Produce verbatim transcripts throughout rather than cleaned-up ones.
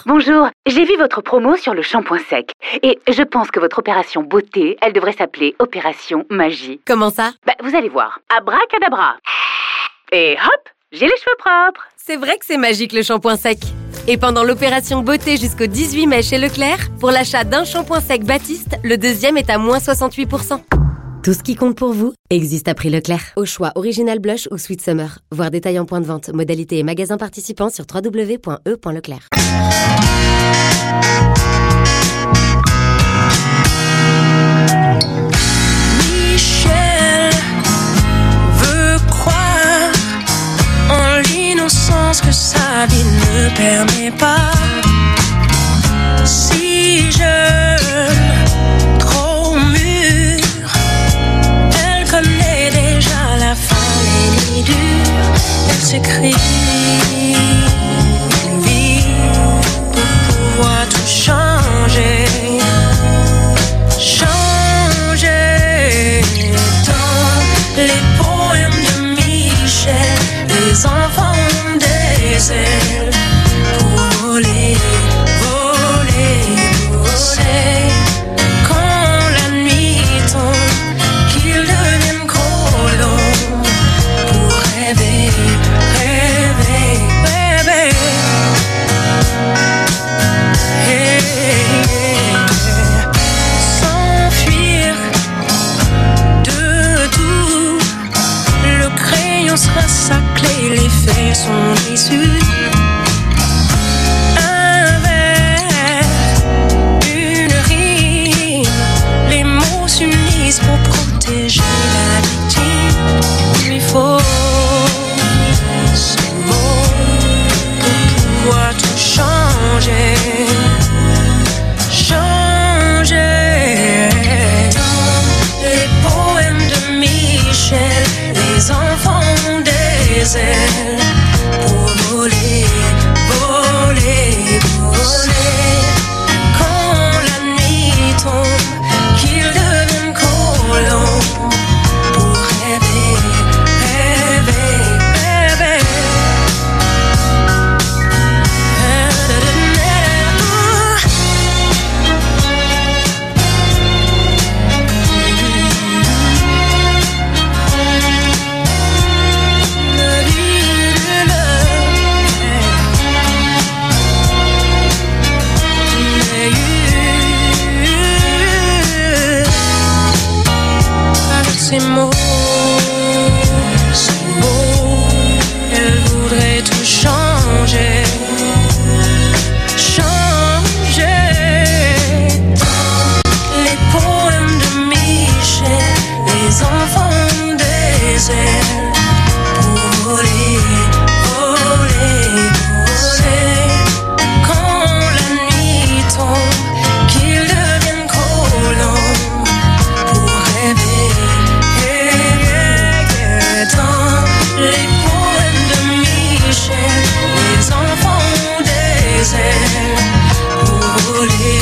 Bonjour, j'ai vu votre promo sur le shampoing sec. Et je pense que votre opération beauté, elle devrait s'appeler Opération Magie. Comment ça? Bah, vous allez voir. Abracadabra. Et hop, j'ai les cheveux propres. C'est vrai que c'est magique le shampoing sec. Et pendant l'opération beauté jusqu'au dix-huit mai chez Leclerc, pour l'achat d'un shampoing sec Baptiste, le deuxième est à moins soixante-huit pour cent. Tout ce qui compte pour vous existe à prix Leclerc. Au choix Original Blush ou Sweet Summer. Voir détail en point de vente, modalité et magasins participants sur w w w point e point leclerc. Michel veut croire en l'innocence que sa vie ne permet pas. Si jeune, trop mûr, elle connaît déjà la fin des nuits dures. Elle s'écrit une vie pour pouvoir tout changer. Changer dans les poèmes de Michel. Les enfants ont des ailes pour voler. Sera sa clé, les faits sont déçus. Un verre, une rime, les mots s'unissent pour protéger la victime. Il faut ce mot pour pouvoir tout changer. Changer dans les poèmes de Michel. Les enfants ont des ailes pour voler, voler, voler. Quand la nuit tombe, qu'ils deviennent colons pour rêver, rêver, rêver. Ces mots, ces mots, elle voudrait tout changer. Changer dans les poèmes de Michel. Les enfants ont des ailes pour voler, voler, voler. Quand la nuit tombe, qu'ils deviennent colons pour rêver. Les poèmes de Michel, les enfants ont des ailes pour voler,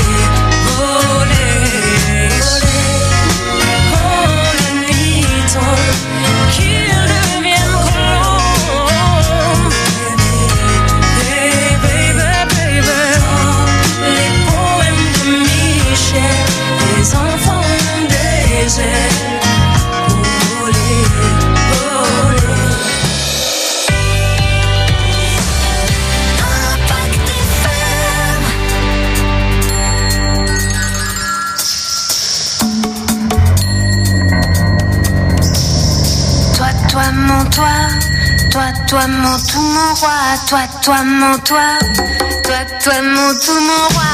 voler, voler. Quand la nuit tombe, qu'ils deviennent colons. Baby, baby, baby. Les poèmes de Michel, les enfants ont des ailes pour voler, voler. Toi, mon toi, toi, toi, mon tout, mon roi, toi, toi, mon toi, toi, toi, mon tout, mon roi.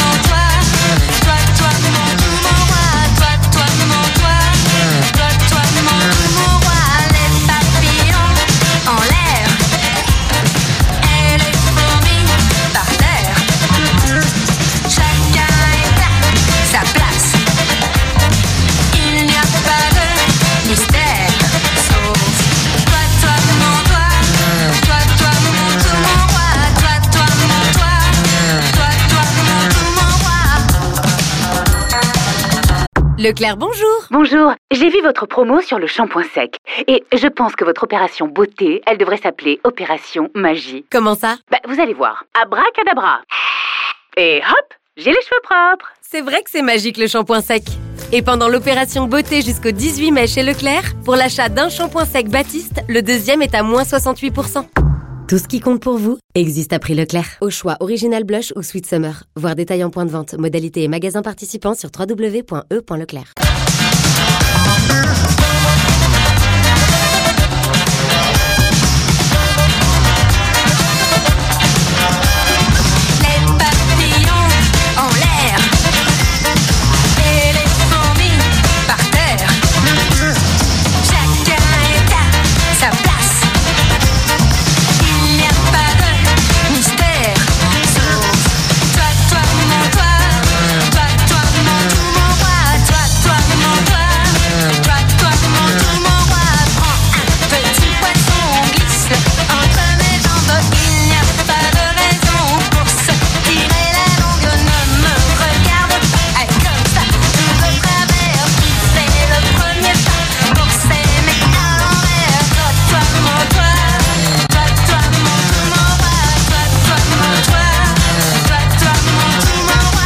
Toi, toi, Leclerc, bonjour. Bonjour, j'ai vu votre promo sur le shampoing sec. Et je pense que votre opération beauté, elle devrait s'appeler Opération Magie. Comment ça? Bah, vous allez voir. Abracadabra. Et hop, j'ai les cheveux propres. C'est vrai que c'est magique le shampoing sec. Et pendant l'opération beauté jusqu'au dix-huit mai chez Leclerc, pour l'achat d'un shampoing sec Baptiste, le deuxième est à moins soixante-huit pour cent. Tout ce qui compte pour vous existe à prix Leclerc. Au choix Original Blush ou Sweet Summer. Voir détail en point de vente. Modalités et magasins participants sur w w w point e point leclerc. Les papillons en l'air et les fourmis par terre. Chacun est à sa place. Il n'y a pas de mystère. Sauf toi, toi, mon toi, toi, toi, mon tout, mon roi, toi, toi, mon toi, toi, toi, mon tout, mon roi. Prends un petit poisson, glisse entre mes jambes. Il n'y a pas de raison pour se tirer la langue. Ne me regarde pas comme ça, tout de travers. Qui fait le premier pas pour s'aimer à l'envers? Toi, toi, mon toi, toi, toi, mon tout, mon roi, toi, toi, mon toi, toi, toi, mon tout, mon roi.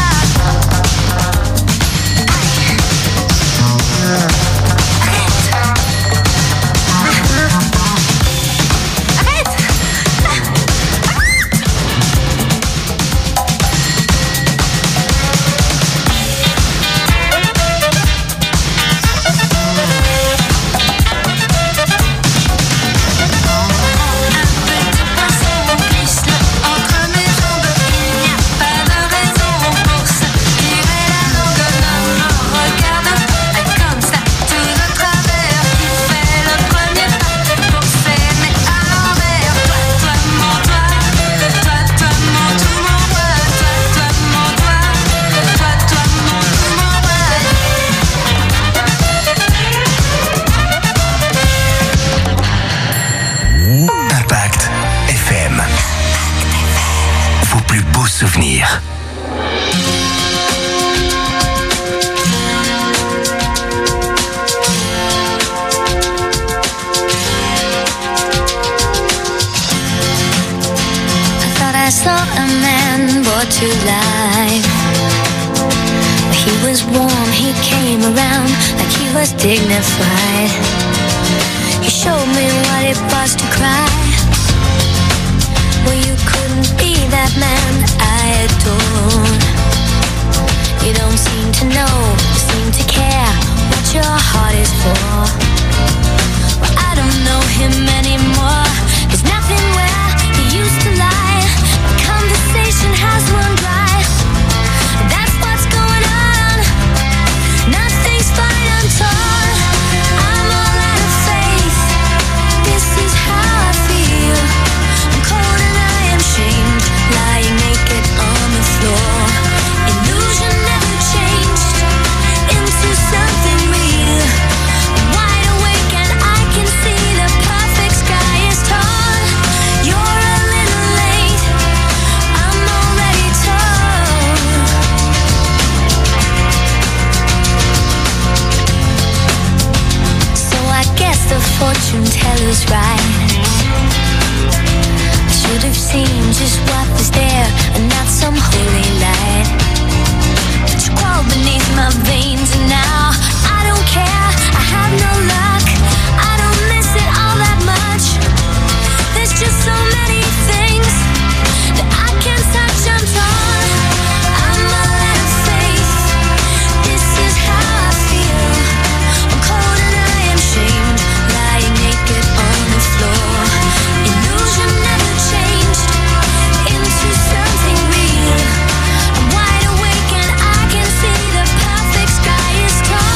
Impact F M. Vos plus beaux souvenirs. I thought I saw a man brought to life. He was warm, he came around like he was dignified. He showed me what it was to cry. Well, you couldn't be that man I adored. You don't seem to know, seem to care what your heart is for. Well, I don't know him anymore. There's nothing where he used to lie. The conversation has run dry. That's what's going on. Nothing's fine, I'm torn. I'm all out of faith. This is how I feel. I'm cold and I am shamed, lying naked on the floor. Illusion never changed into something real. I'm wide awake and I can see the perfect sky is torn. You're a little late, I'm already torn. So I guess the fortune teller's right. I should have seen just what was there and not some holy light. But you crawl beneath my veins and now I don't care. I have no luck. I don't miss it all that much. There's just so many things that I can't touch. I'm torn. I'm all out of faith. This is how I feel. I'm cold and I am shamed, lying naked on the floor. Illusion never changed into something real. I'm wide awake and I can see the perfect sky is torn.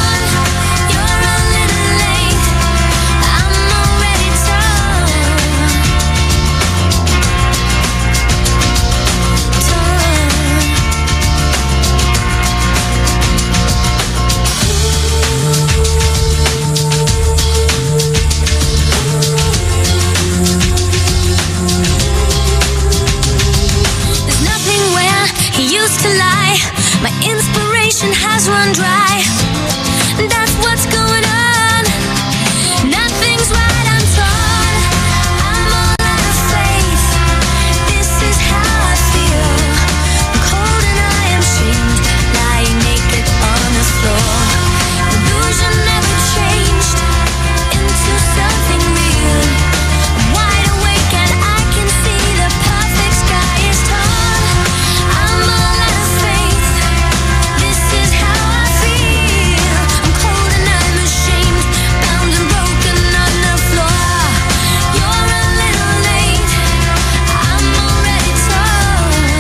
what's going on. Nothing's right, I'm torn. I'm all out of faith. This is how I feel. I'm cold and I am shamed, lying naked on the floor. Illusion never changed into something real. I'm wide awake and I can see the perfect sky is torn. I'm all out of faith. This is how I feel. I'm cold and I'm ashamed, bound and broken on the floor. You're a little late. I'm already torn.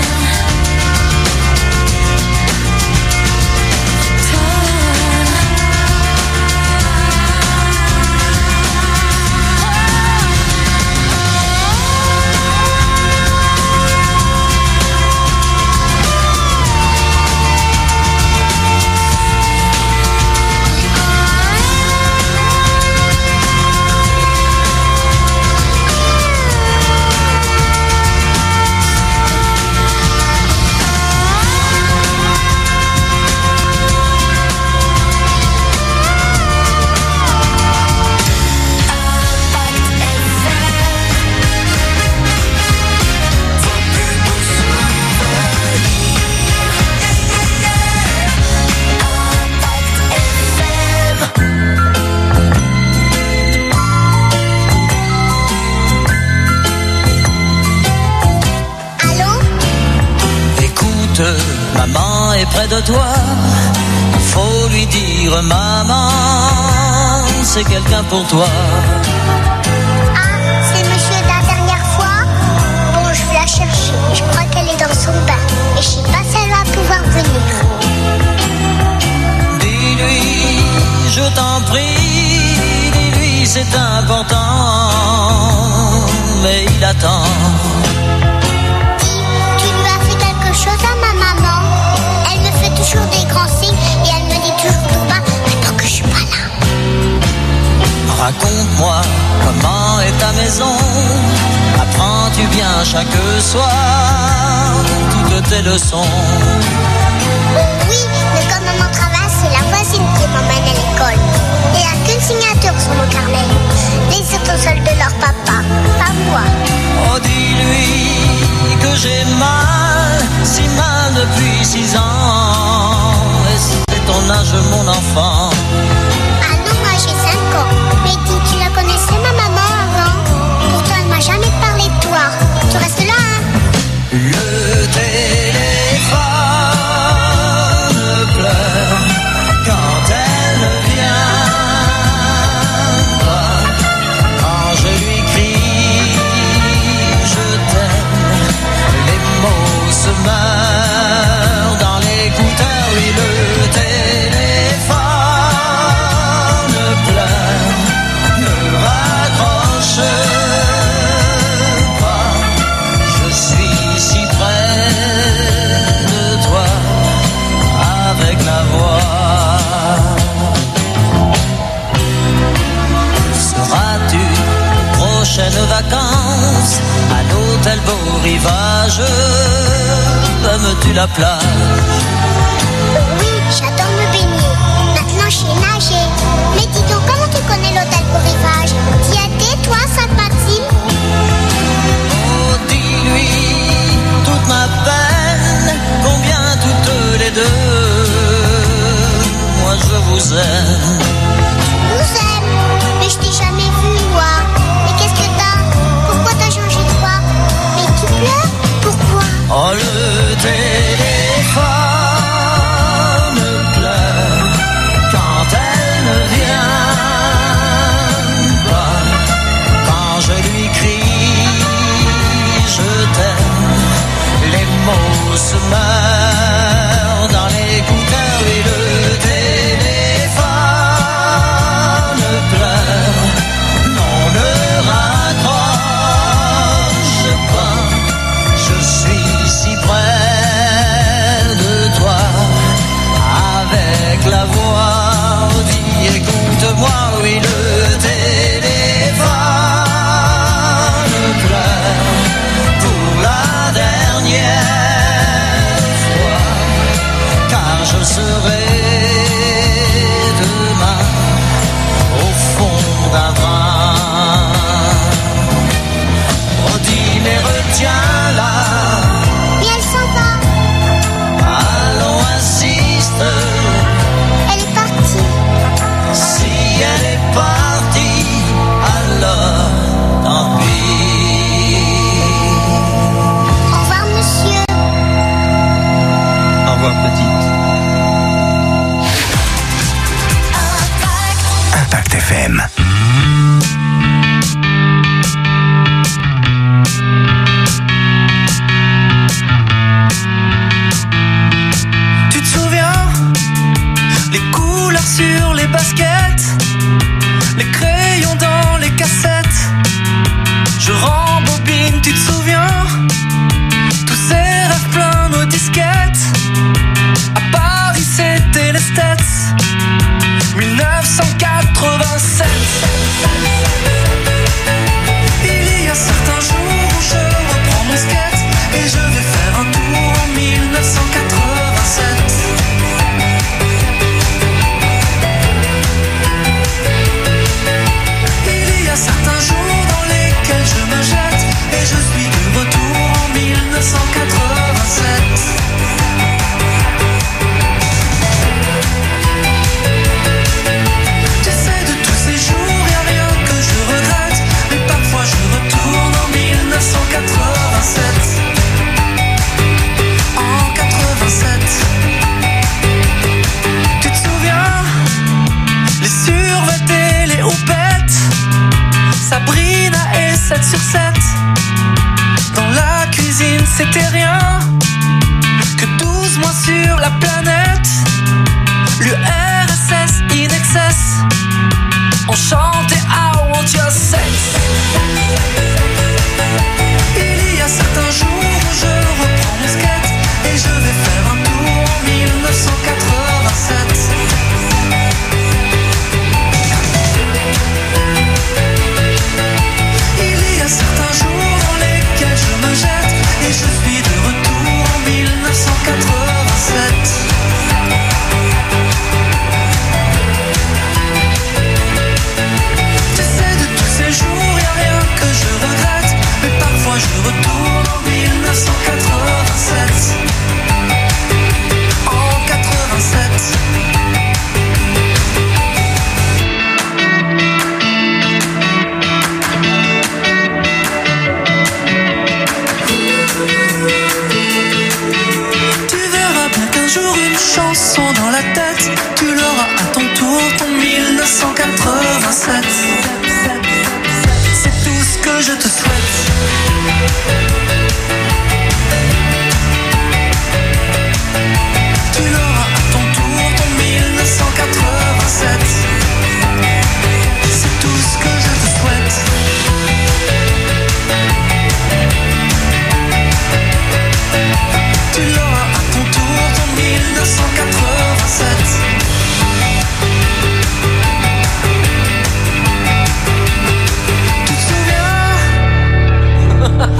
Écoute, maman est près de toi. Il faut lui dire, maman, c'est quelqu'un pour toi. Ah, c'est monsieur de la dernière fois. Bon, je vais la chercher. Je crois qu'elle est dans son bain. Et je sais pas si elle va pouvoir venir. Dis-lui, je t'en prie, dis-lui, c'est important. Mais il attend. Tu lui as fait quelque chose à ma maman. Elle me fait toujours des grands signes et elle me dit toujours tout bas maintenant que je suis pas là. Raconte-moi comment est ta maison. Apprends-tu bien chaque soir toutes tes leçons? Oui, mais comme maman travaille, c'est la voisine qui m'emmène à l'école. Il n'y a qu'une signature sur mon carnet. Les autres sont celles de leur papa, pas moi. Oh, dis-lui que j'ai mal, si mal depuis six ans. Et c'est ton âge, mon enfant. Ah non, moi j'ai cinq ans. Mais dis, tu la connaissais ma maman avant? Pourtant elle m'a jamais parlé de toi. Tu restes là, hein? Le téléphone pleure quand elle vient pas. Quand je lui crie je t'aime, les mots se meurent dans l'écouteur. Oui, le téléphone pleure, ne raccroche pas. Je suis si près de toi avec la voix. Seras-tu aux prochaines vacances à l'hôtel Beau Rivage? Aimes-tu la plage? Oui, j'adore me baigner. Maintenant je sais nager. Mais dis donc, comment tu connais l'hôtel Beau Rivage? T'y étais, toi, Sainte-Maxime? Oh, dis-lui toute ma peine, combien toutes les deux, moi je vous aime. Nous aime. Mais je t'ai jamais vu, moi. Mais qu'est-ce que t'as? Pourquoi t'as changé de voix? Mais tu pleures? Pourquoi? Oh, le téléphone Impact F M. Tu te souviens, les couleurs sur les baskets, les crayons dans les cassettes. Je rembobine, tu te souviens, tous ces rêves pleins nos disquettes. À Paris c'était les States, dix-neuf cent quatre-vingt-sept. Il y a certains jours où je reprends mon skate et je vais faire un tour en dix-neuf cent quatre-vingt-sept. Il y a certains jours dans lesquels je me jette et je suis de retour en dix-neuf cent quatre-vingt-sept. En quatre-vingt-sept, tu te souviens, les survêtés, les houpettes, Sabrina et sept sur sept. Dans la cuisine c'était rien que douze mois sur la planète. L'U R S S in excess, on chantait I want your sex. Il y a certains jours où je reprends mon skate et je vais faire un tour en dix-neuf cent quatre-vingt-sept. Il y a certains jours dans lesquels je me jette et je suis de retour en dix-neuf cent quatre-vingt-sept. Tu sais, de tous ces jours, y a rien que je regrette, mais parfois je retourne en dix-neuf cent quatre-vingt-sept. En quatre-vingt-sept. Tu verras bien qu'un jour une chanson dans la tête, tu l'auras à ton tour, ton dix-neuf cent quatre-vingt-sept. C'est tout ce que je te souhaite. Tu l'auras à ton tour, ton dix-neuf cent quatre-vingt-sept. C'est tout ce que je te souhaite. Tu l'auras à ton tour, ton dix-neuf cent quatre-vingt-sept. Tu te souviens?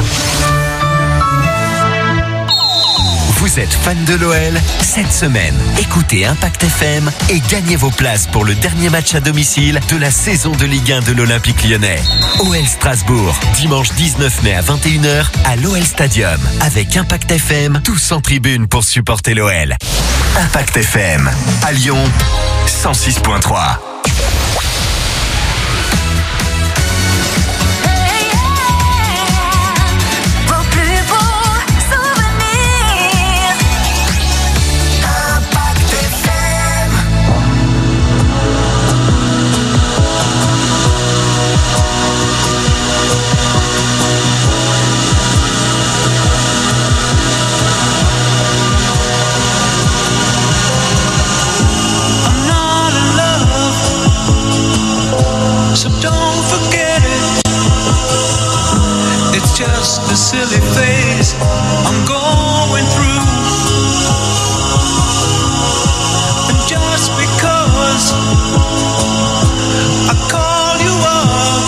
Vous êtes fan de l'O L? Cette semaine, écoutez Impact F M et gagnez vos places pour le dernier match à domicile de la saison de Ligue un de l'Olympique Lyonnais. O L Strasbourg, dimanche dix-neuf mai à vingt et une heures à l'O L Stadium. Avec Impact F M, tous en tribune pour supporter l'O L. Impact F M, à Lyon, cent six point trois. Vos plus beaux souvenirs. Impact F M. I'm not in love, so don't forget it. It's just a silly phase I'm going through. And just because I call you up,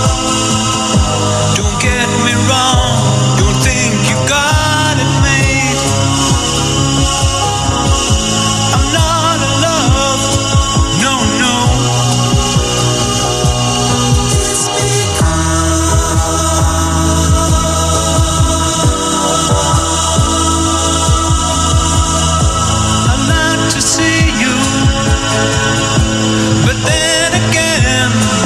don't get me wrong, don't think you got it made. I'm not in love, no, no. I'd like to see you, but then again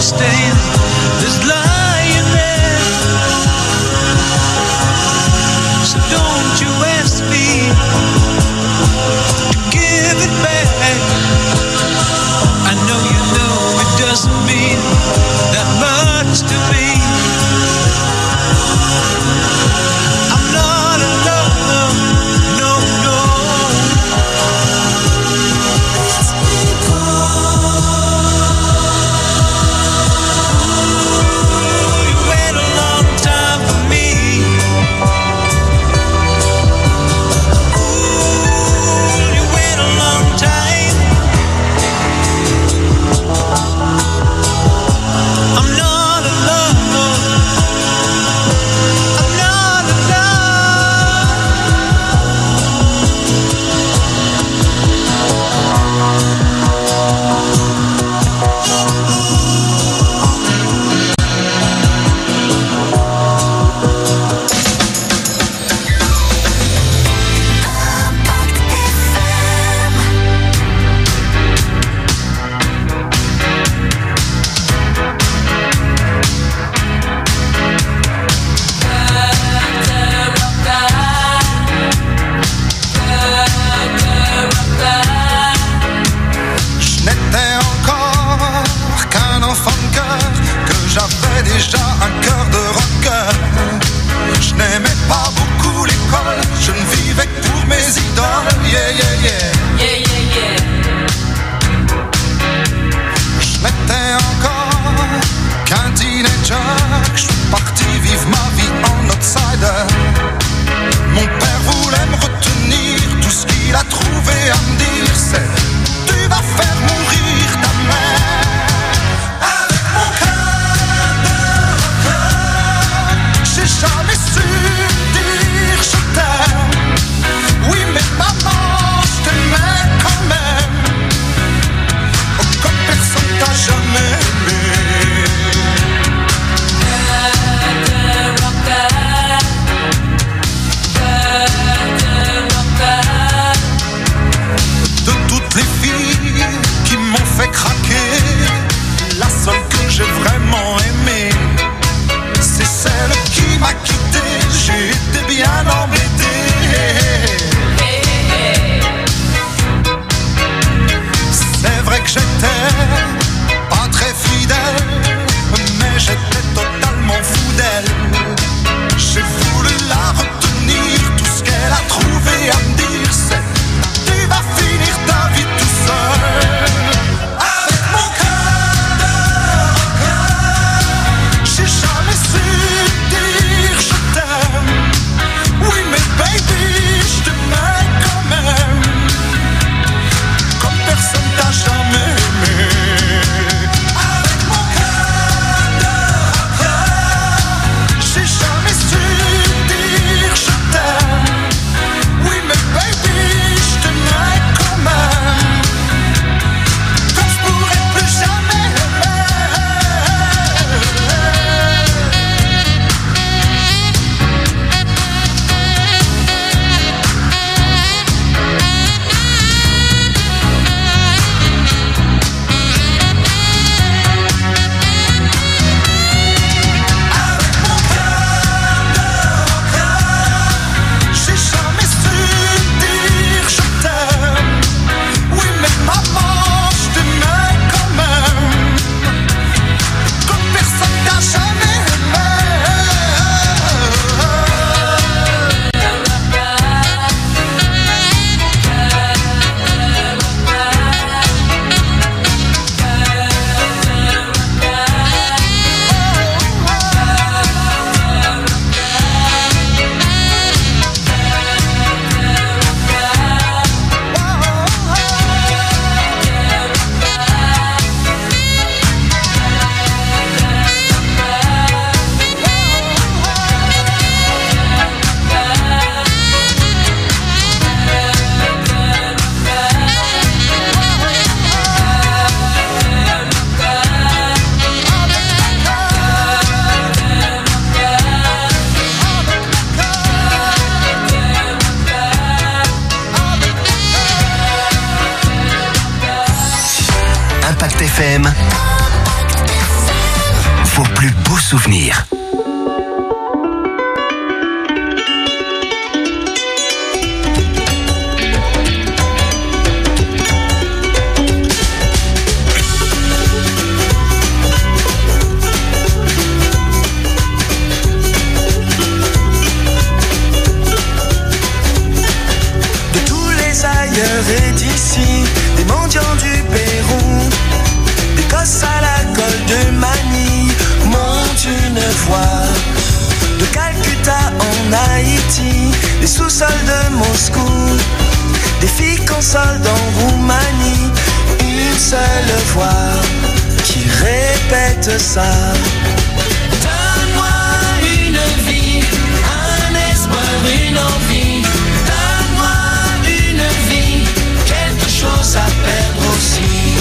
understand. There's lying there, so don't you ask me to give it back. I know you know it doesn't mean that much to me. I'm not in love, no, no. It's because you wait a long time for me. Ooh, you wait a long time. I'm not in love. I'm not in Je n'étais encore qu'un enfant de cœur, que j'avais déjà un cœur de rocker. Je n'aimais pas beaucoup l'école, je ne vivais que pour mes idoles. Yeah, yeah, yeah. Yeah, yeah, yeah. Je n'étais encore qu'un teenager, que je suis parti vivre ma vie en outsider. Mon père voulait me retenir, tout ce qu'il a trouvé à me dire c'est: tu vas faire mourir ta mère. Avec mon cœur de rocker, j'ai jamais su dire je t'aime. Oui mais maman, je t'aimais quand même. Oh, comme personne t'a jamais aimé. De toutes les filles qui m'ont fait craquer, la seule que j'ai vraiment aimée, c'est celle qui m'a quitté. J'ai été bien embêté. C'est vrai que j'étais pas très fidèle, mais j'étais totalement fou d'elle. J'ai voulu la retenir, tout ce qu'elle a trouvé à me dire c'est: tu vas finir ta vie tout seul. Avec mon cœur de rocker, j'ai jamais su dire je t'aime. Oui mais baby, je t'aimais quand même. Comme personne t'a jamais aimé. Avec mon cœur de rocker, j'ai jamais su dire je t'aime. Oui mais baby, je t'aimais quand même. Comme je pourrais plus jamais Avec mon cœur de rocker, j'ai jamais su dire je t'aime. Oui mais maman, je t'aimais quand même. Comme personne t'a jamais aimé. Impact F M. souvenirs. Et d'ici, des mendiants du Pérou, des gosses à la colle de Manille montent une voix. De Calcutta en Haïti, des sous-sols de Moscou, des filles consolent en Roumanie, une seule voix qui répète ça. Donne-moi une vie, un espoir, une envie. Chose à perdre aussi.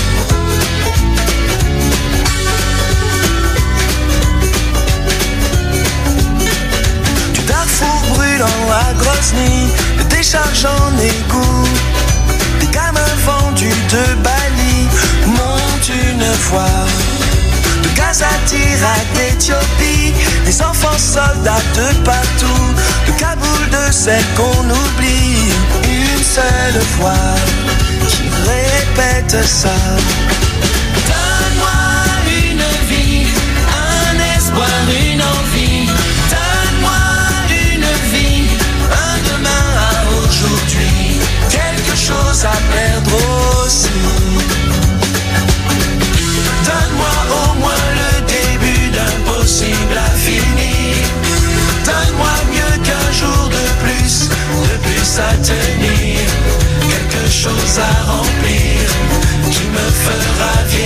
Du Darfour brûlant à Grozny, de décharges en égout, des gamins vendus de Bali montent une voix. De Gazatir à d'Éthiopie, des enfants soldats de partout, de Kaboul de celles qu'on oublie, une seule voix qui répète ça. Donne-moi une vie, un espoir, une envie. Donne-moi une vie, un demain à aujourd'hui, quelque chose à perdre aussi. Donne-moi au moins le début d'un possible à finir. Donne-moi mieux qu'un jour de plus, de plus à tenir. Quelque chose à remplir qui me fera vivre.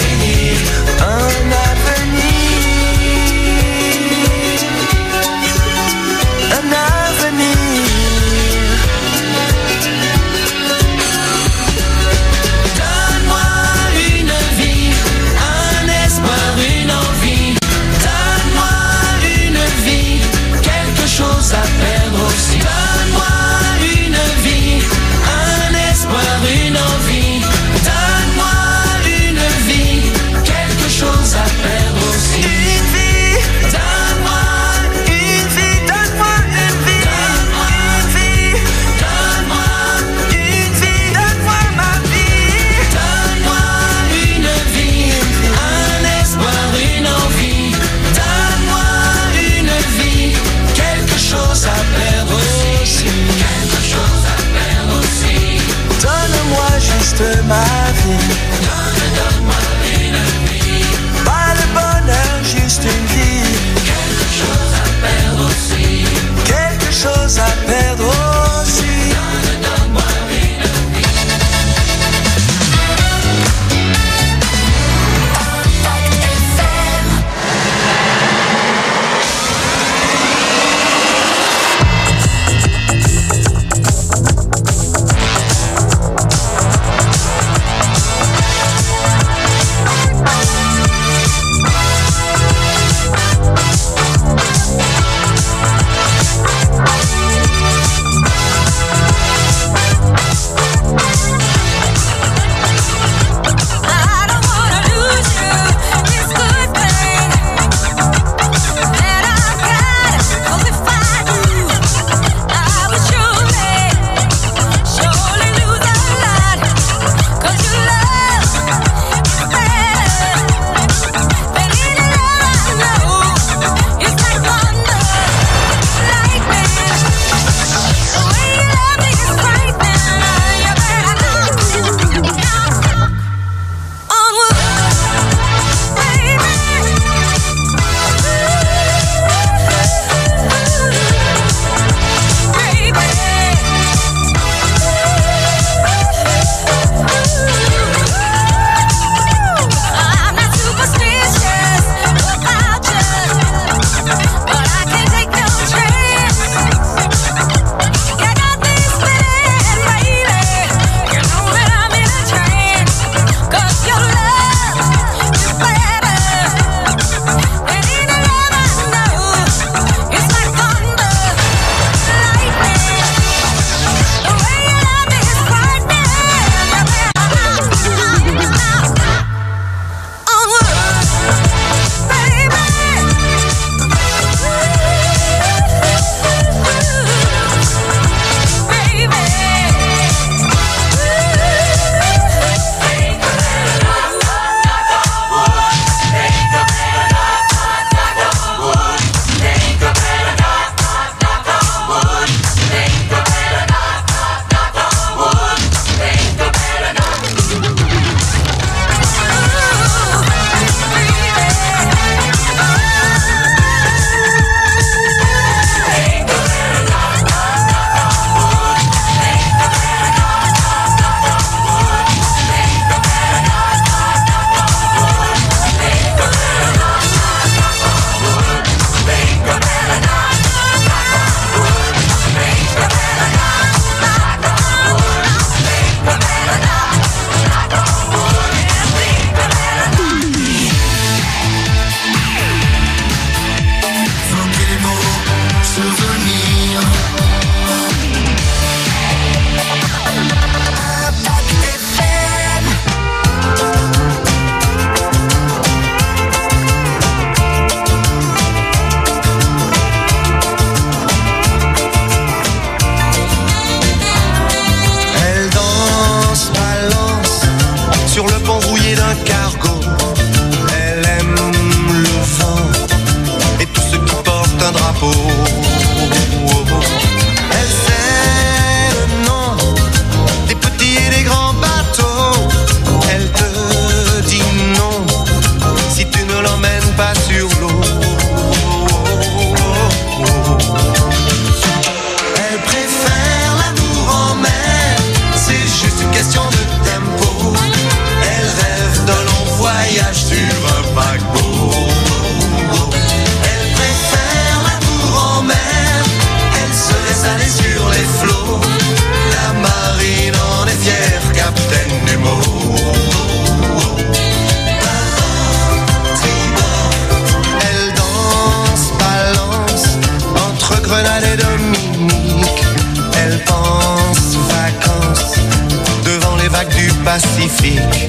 balai Dominique. Elle pense vacances devant les vagues du Pacifique.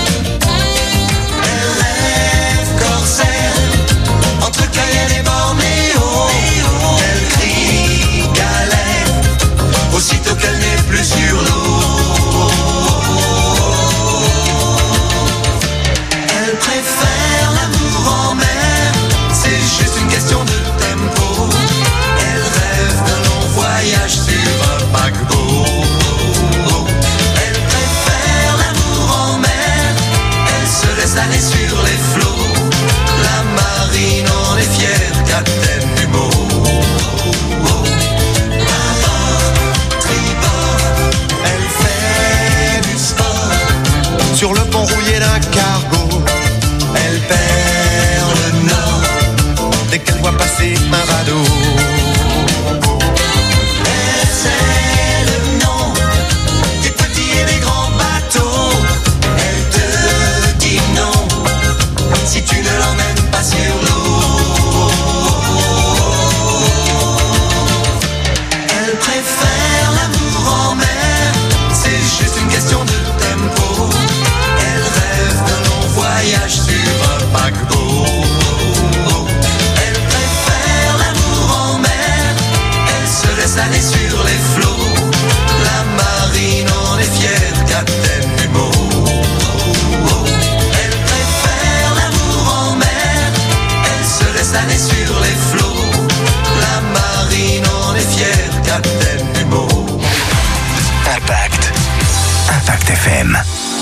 Elle rêve corsaire entre Cayenne et Bornéo. Elle crie galère aussitôt qu'elle n'est plus sur l'eau. Elle préfère l'amour en mer, c'est juste une question de tempo. Elle rêve d'un long voyage sur un paquebot. Elle préfère l'amour en mer, elle se laisse aller sur les flots. La marine en est fière, capitaine du mot. Sur le pont rouillé d'un cargo, elle perd le nord dès qu'elle voit passer un radeau. Elle sait le nom des petits et des grands bateaux. Elle te dit non si tu ne l'emmènes pas sur l'eau. Elle préfère l'amour en mer, c'est juste une question de tempo. Elle rêve d'un long voyage sur un paquebot. Elle préfère l'amour en mer, elle se laisse aller sur les flots. La marine en est fière, capitaine du mot. Elle préfère l'amour en mer, elle se laisse aller sur les flots. La marine en est fière, capitaine du mot. Impact. Impact F M.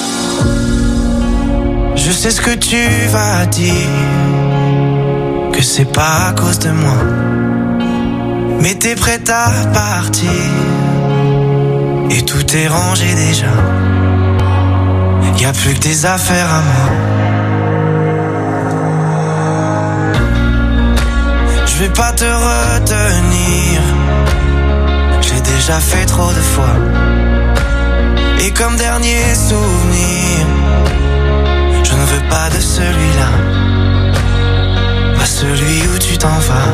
Je sais ce que tu vas dire, que c'est pas à cause de moi, mais t'es prête à partir et tout est rangé déjà. Y a plus que des affaires à moi. Je vais pas te retenir, j'ai déjà fait trop de fois. Et comme dernier souvenir, je ne veux pas de celui-là, pas celui où tu t'en vas.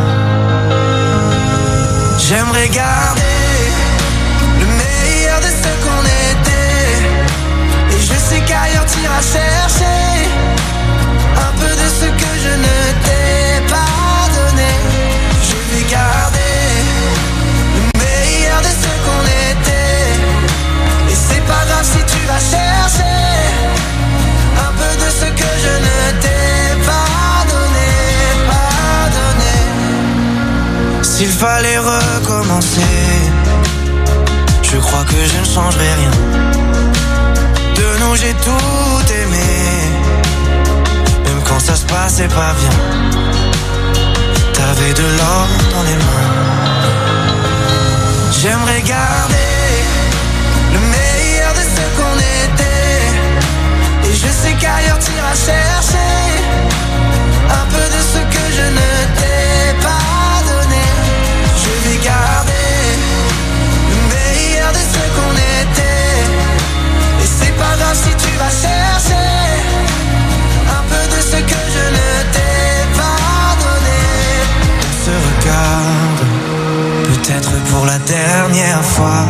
J'aimerais garder le meilleur de ce qu'on était, et je sais qu'ailleurs t'iras chercher un peu de ce que je ne t'ai pas donné. Je vais garder le meilleur de ce qu'on était, et c'est pas grave si tu vas chercher un peu de ce que je ne t'ai pas donné, pas donné. S'il fallait recommencer, je crois que je ne changerai rien. De nous j'ai tout aimé, même quand ça se passait pas bien. T'avais de l'or dans les mains. J'aimerais garder le meilleur de ce qu'on était, et je sais qu'ailleurs t'iras chercher un peu de ce que je ne t'ai pas donné. Je vais garder le meilleur de ce qu'on était, et c'est pas grave si tu vas chercher un peu de ce que je ne t'ai pas donné. On se regarde, peut-être pour la dernière fois,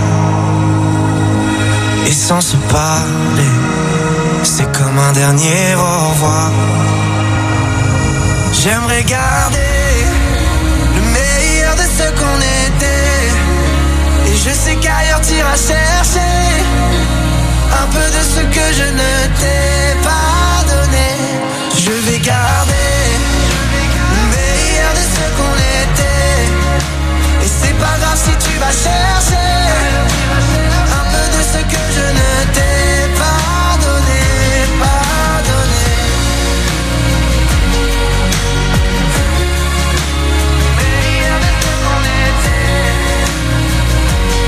et sans se parler, c'est comme un dernier au revoir. J'aimerais garder le meilleur de ce qu'on était, et je sais qu'ailleurs t'iras chercher un peu de ce que je ne t'ai pas donné. Je vais garder le meilleur de ce qu'on était, et c'est pas grave si tu vas chercher un peu de ce que je ne t'ai pas donné, pas donné. Meilleur de ce qu'on était,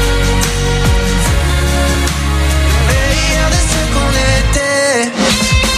meilleur de ce qu'on était.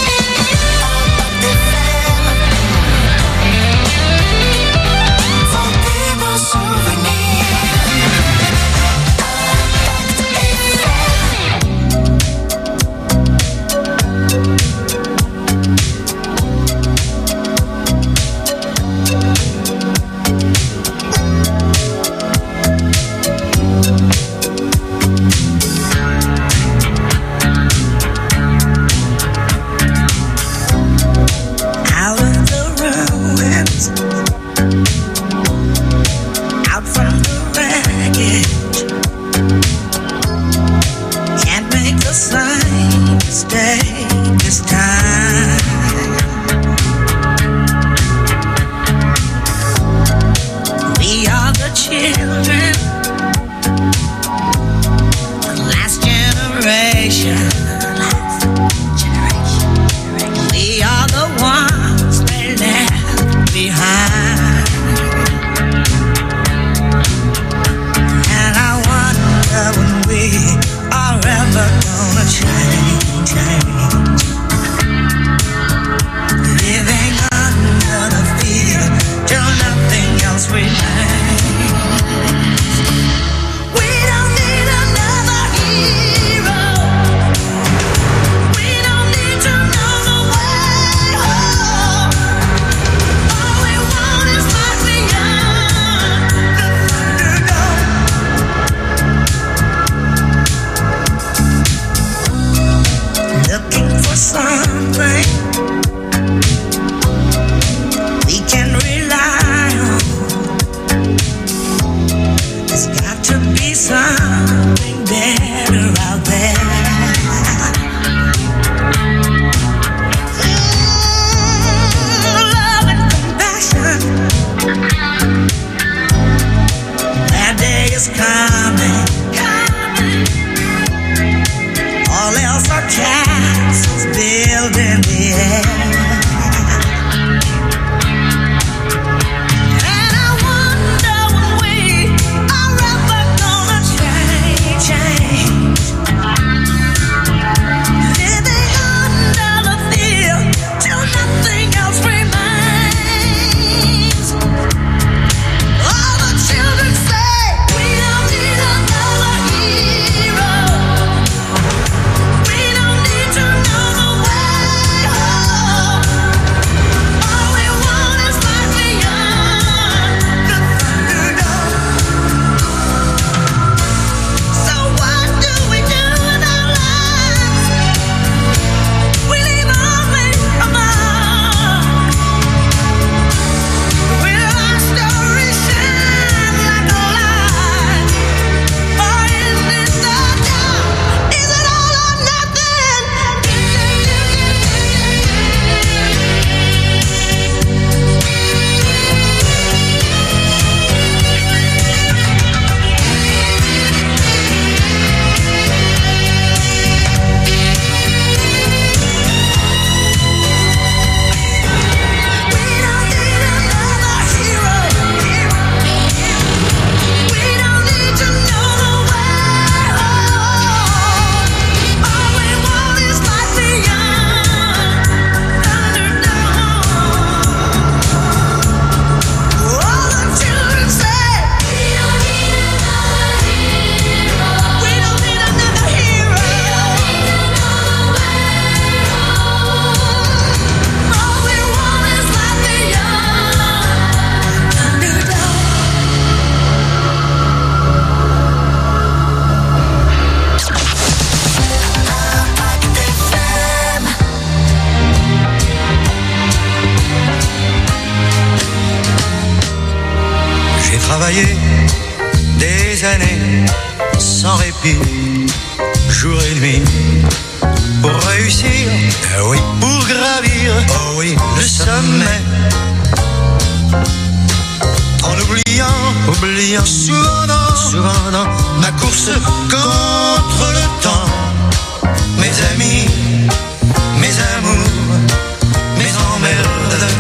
travaillé des années sans répit, jour et nuit, pour réussir, ah oui, pour gravir, oh oui, le sommet. En oubliant, oubliant souvent dans, souvent dans ma course contre le temps, mes amis, mes amours, mes emmerdes.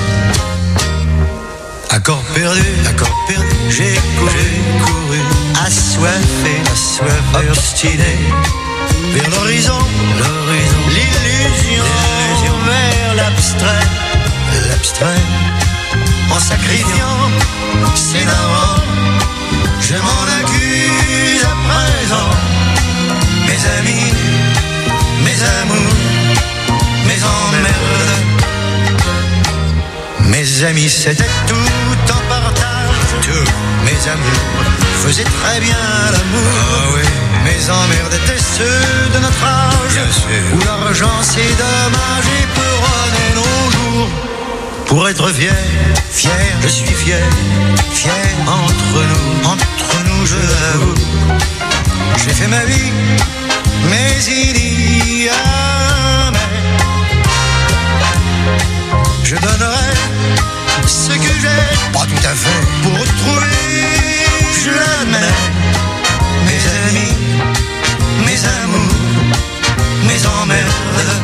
Accord perdu, accord perdu, j'ai couru, j'ai couru, assoiffé, assoiffé, obstiné, vers l'horizon, l'horizon, l'illusion, l'illusion, vers l'abstrait, l'abstrait, en sacrifiant ses narrants, je m'en accuse à présent, mes amis, mes amours, mes emmerdes. Mes amis, c'était tout en partage, tout. Mes amours faisaient très bien l'amour. Ah oui. Mes emmerdes étaient ceux de notre âge, bien sûr, où l'argent c'est dommage et peuronnait nos jours. Pour être fier, fier, je suis fier, fier entre nous, entre nous, je l'avoue. J'ai fait ma vie, mais il y a mais. Je donnerai ce que j'ai, pas tout à fait, pour retrouver, je l'admets, mes amis, mes amours, mes emmerdes.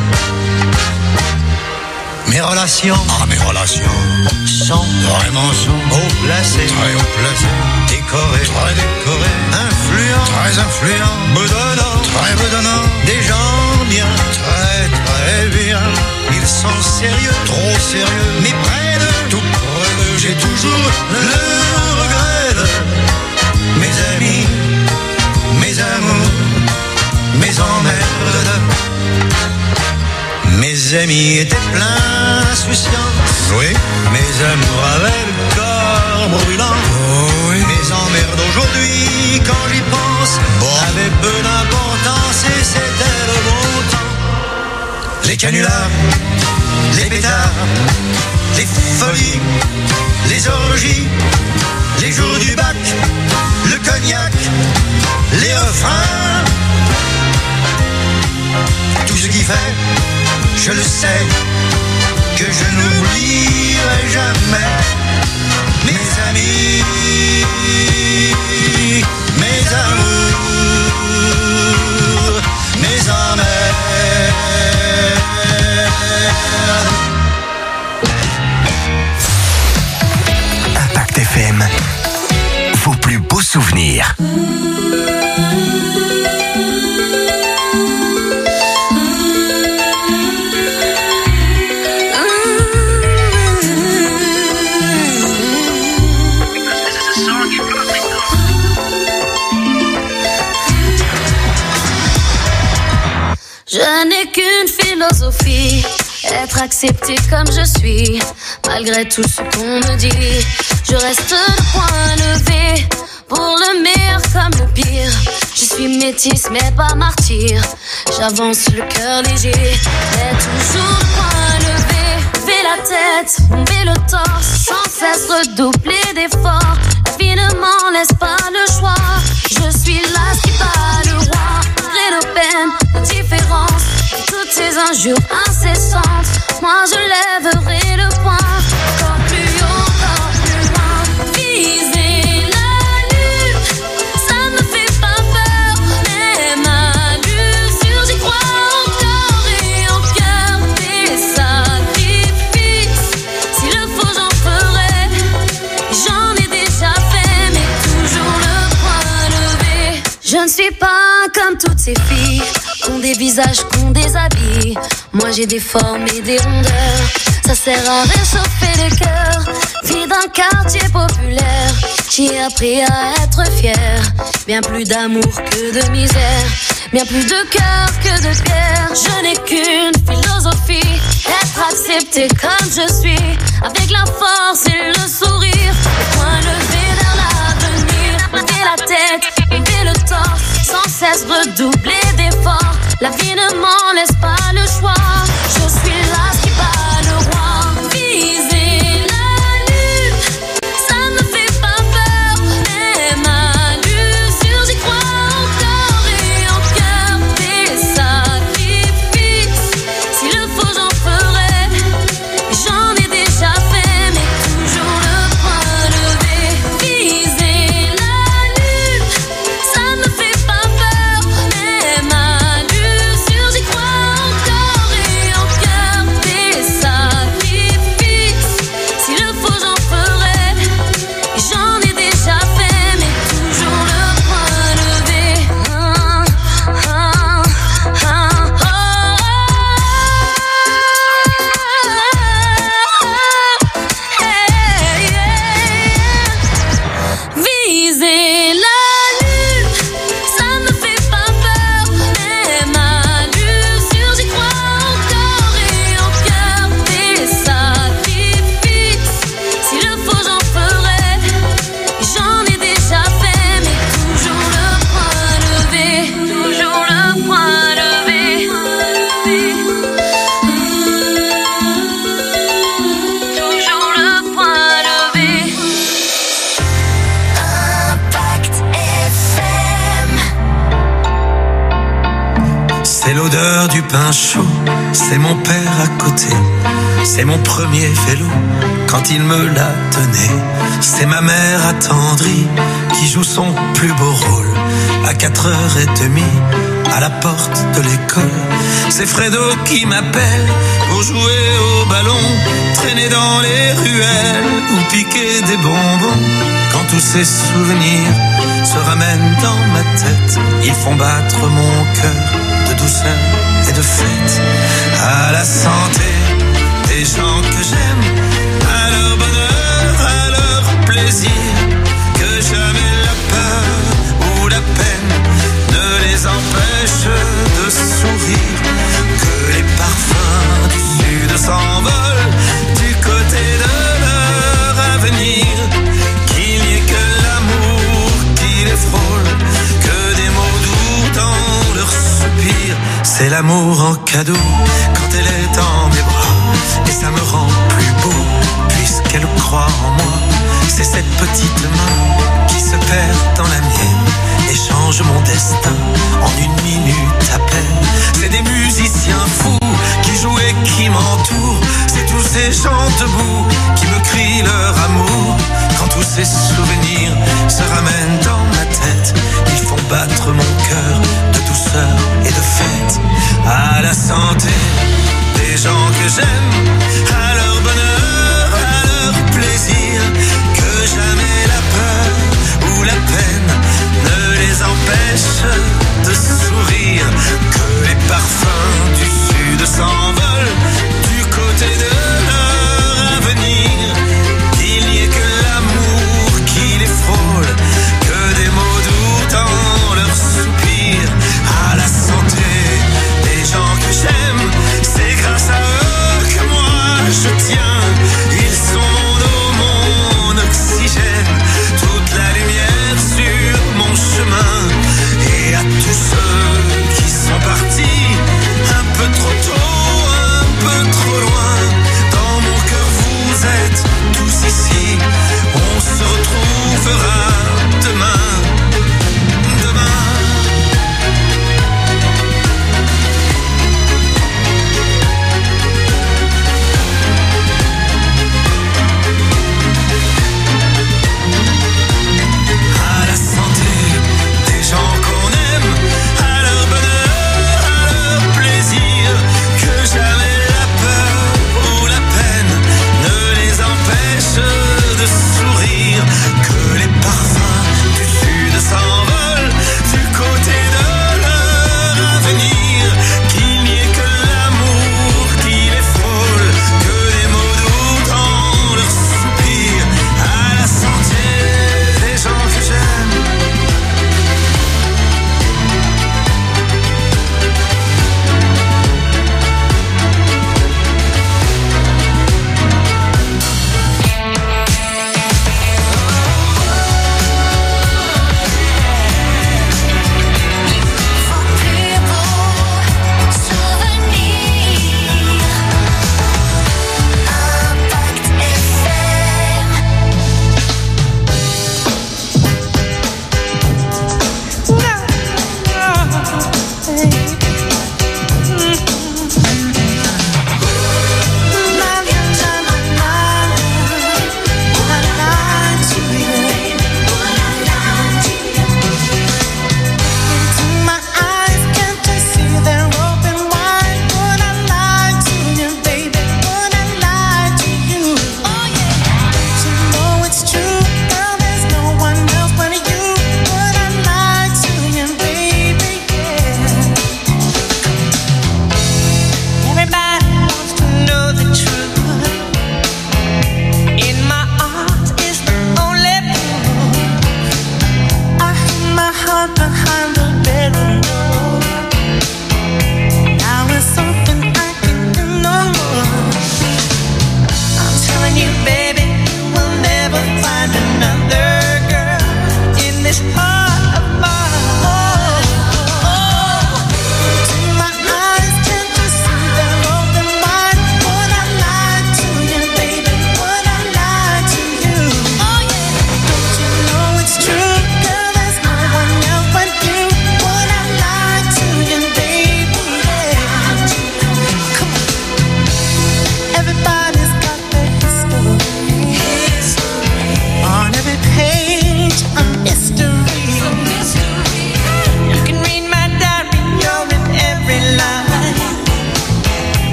Mes relations, ah mes relations, sont vraiment sont haut placées, très haut placées, décorées, très décorées, influents, très influents, bedonnants, très bedonnants, des gens bien, très très bien. Ils sont sérieux, trop sérieux, mais près de tout près de, j'ai toujours le regret de mes amis, mes amours, mes emmerdes. Mes amis étaient pleins d'insouciance, oui. Mes amours avaient le corps brûlant, oh, oui. Mes emmerdes aujourd'hui, quand j'y pense, bon, avaient peu d'importance et c'était le bon temps. Les canulars, les pétards, les folies, les orgies, les jours du bac, le cognac, les refrains, tout ce qui fait, je le sais, que je n'oublierai jamais mes amis, mes amours, mes emmerdes. Impact F M, vos plus beaux souvenirs. Je n'ai qu'une philosophie, être accepté comme je suis, malgré tout ce qu'on me dit. Je reste le point levé, pour le meilleur comme le pire. Je suis métisse mais pas martyr, j'avance le cœur léger, mais toujours le point levé. Lever la tête, bomber le torse, sans cesse redoubler d'efforts. La vie ne m'en laisse pas le choix, je suis là qui bat le roi. Malgré nos peines, nos différences, toutes ces injures incessantes, moi je lèverai le poing, encore plus haut, encore plus loin. Viser la lune, ça me fait pas peur, même à l'usure, j'y crois encore et en cœur. Des sacrifices, s'il le faut j'en ferai, j'en ai déjà fait, mais toujours le point levé. Je ne suis pas comme toutes ces filles, qu'ont des visages, qu'ont des habits. Moi j'ai des formes et des rondeurs, ça sert à réchauffer le cœur. Fille d'un quartier populaire, j'ai appris à être fière. Bien plus d'amour que de misère, bien plus de cœur que de pierre. Je n'ai qu'une philosophie, être accepté comme je suis, avec la force et le sourire. Le point levé vers l'avenir, lever la tête, lever le torse, sans cesse redoubler d'efforts. La vie ne m'en laisse pas le choix, je suis là qui bat le roi. Viser la lune, ça me fait pas peur, l'odeur du pain chaud, c'est mon père à côté. C'est mon premier vélo quand il me l'a donné. C'est ma mère attendrie qui joue son plus beau rôle à quatre heures trente à la porte de l'école. C'est Fredo qui m'appelle pour jouer au ballon, traîner dans les ruelles ou piquer des bonbons. Quand tous ces souvenirs se ramènent dans ma tête, ils font battre mon cœur de douceur et de fête. À la santé des gens que j'aime, à leur bonheur, à leur plaisir, que jamais la peur ou la peine ne les empêche de sourire, que les parfums du sud s'envolent du côté de leur avenir, qu'il n'y ait que l'amour qui les frôle, que des mots doux dans leur soupir. C'est l'amour en cadeau quand elle est dans mes bras, et ça me rend plus beau puisqu'elle croit en moi. C'est cette petite main qui se perd dans la mienne et change mon destin en une minute à peine. C'est des musiciens fous qui jouent et qui m'entourent. C'est tous ces gens debout qui me crient leur amour. Quand tous ces souvenirs se ramènent dans ma tête, ils font battre mon cœur de douceur et de fête. À la santé des gens que j'aime, à leur bonheur, à leur plaisir, que jamais la peur ou la peine ne les empêche de sourire, que les parfums du sud s'envolent du côté de leur avenir, qu'il n'y ait que l'amour qui les frôle, que des mots doux dans leurs soupirs. À la santé des gens que j'aime, c'est grâce à eux que moi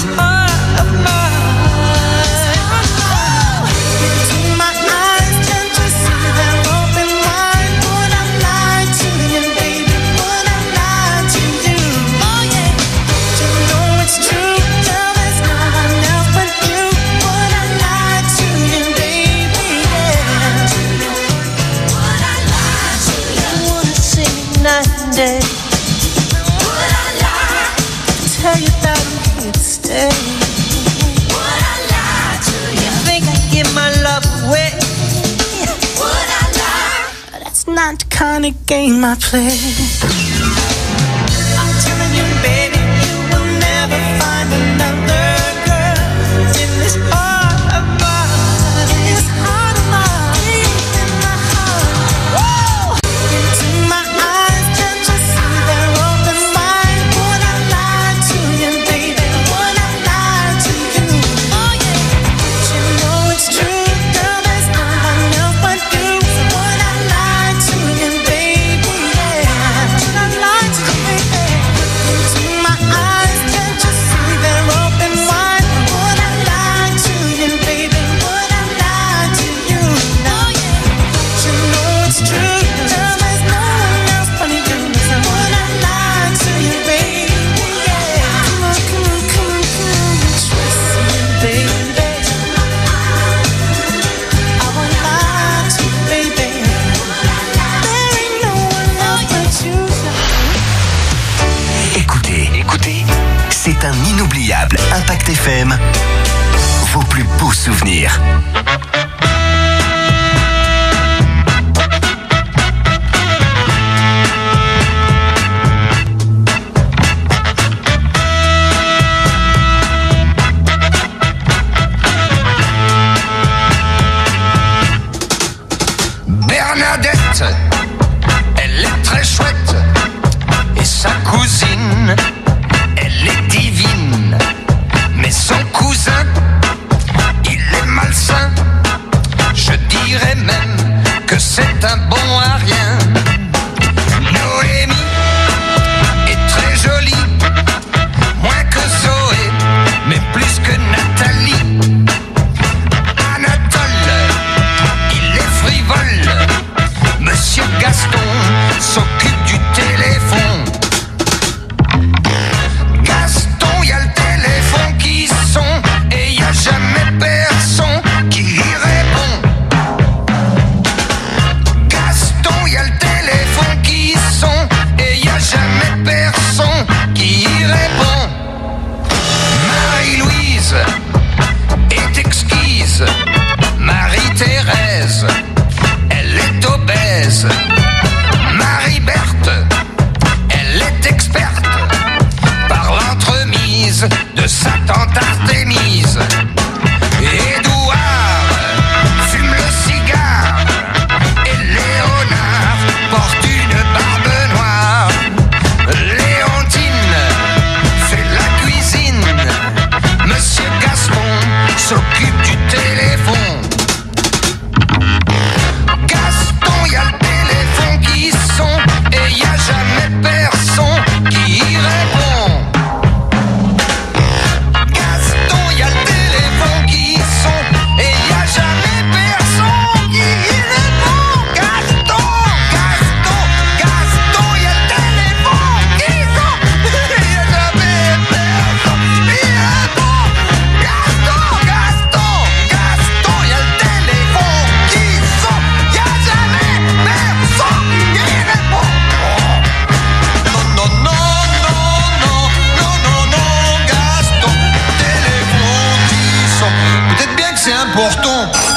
heart of mine. Into my eyes, can't you see they're open wide? Would I lie to you, baby? Would I lie to you? Oh yeah, you know it's true. Girl, there's no one else but you. Would I lie to you, baby? Yeah. Would I lie to you? I wanna sing night and day. Would I lie? Tell you that I'm here to stay. Would I lie to you? You think I give my love away? Would I lie? That's not the kind of game I play. I'm telling you, baby, you will never find another girl in this heart of mine. This heart of mine, in my heart. Woo! Into my eyes, can't you see they're open wide? Would I lie to you, baby? Would I lie to you? Oh yeah, you know it's true, girl. There's no one else but you. Would I lie to you, baby? Yeah, would I lie to you, baby? Into my eyes, can't you see they're open wide? Would I lie to you, baby? Would I lie to you? Oh yeah, you know it's true, girl. There's no one else but you. So would I lie to you, baby? Yeah, come on, come on, come on, come on. Trust me, baby. I won't lie to you, baby. There ain't no one else but you. Écoutez, écoutez, c'est un inoubliable Impact F M. Vos plus beaux souvenirs. Bernadette, elle est très chouette. Et sa cousine, elle est divine. Mais son cousin, il est malsain. Je dirais même que c'est un bon à rien. Noémie est très jolie, moins que Zoé, mais plus que Nathalie. Anatole, il est frivole. Monsieur Gaston s'occupe du téléphone. Gaston, y a le téléphone qui sonne et y a jamais personne qui y répond. Gaston, y a le téléphone qui sonne et y a jamais personne qui y répond. Marie-Louise est exquise. Marie-Thérèse, elle est obèse. Marie-Berthe, elle est experte par l'entremise de sa tante Artémise. Édouard fume le cigare et Léonard porte une barbe noire. Léontine fait la cuisine. Monsieur Gaston s'occupe du téléphone. Gaston, y a le téléphone qui sonne et y a jamais personne qui y répond. Gaston, y a le téléphone qui sonne et y a jamais personne qui y répond. Gaston, Gaston, Gaston, y a le téléphone qui sonne et y a jamais personne qui y répond. Gaston, Gaston, Gaston, y a le téléphone qui sonne, y a jamais personne qui y répond. Non, non, non, non, non, non, non, non, Gaston, téléphone qui sonne. Peut-être bien que c'est important.